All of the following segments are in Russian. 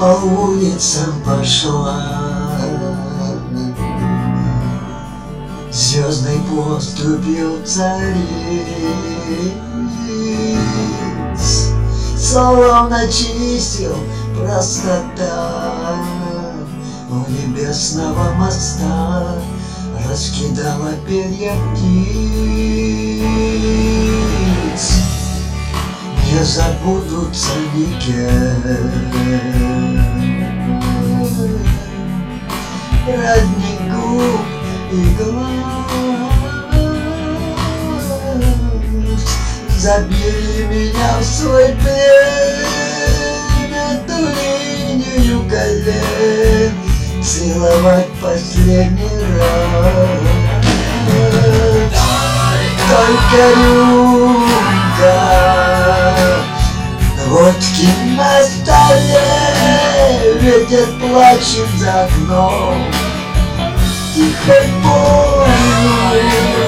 по улицам пошла, звездной поступью цариц, словно чистил простота у небесного моста, раскидала перья птиц. Не забудутся никем родник губ и глаз. Забери меня в свой плен, эту линию колен целовать последний раз. Только рюмка водки на столе, ветер плачет за окном тихой болью,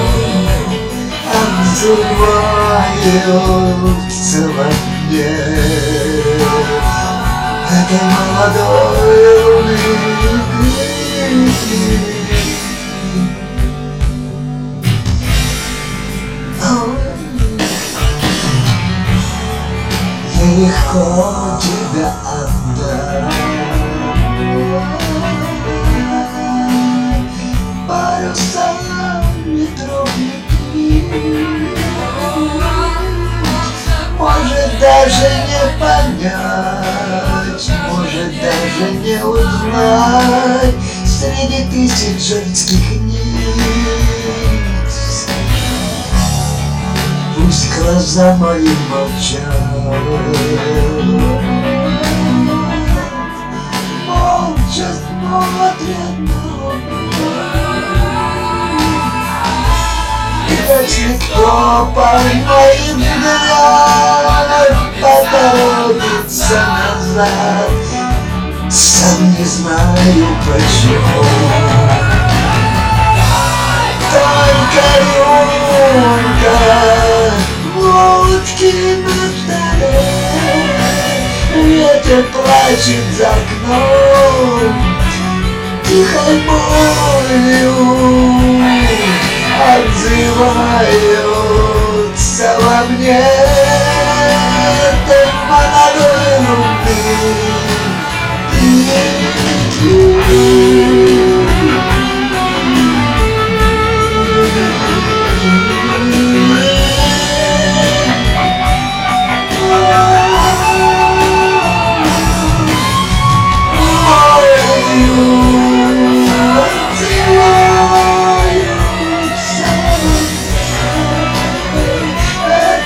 отзываются во мне этой молодой улыбки. Легко тебя отдать парусами трубники. Может даже не понять, может даже не узнать среди тысяч женских лиц. Пусть глаза мои молчат, молча смотрят на меня. Если кто по моим взглядам поторопится назад, сам не знаю почему. Только рюмка водки на столе, ветер плачет за окном тихой болью, отзываются во мне этой молодой любви.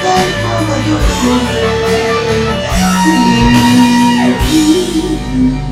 Thank you.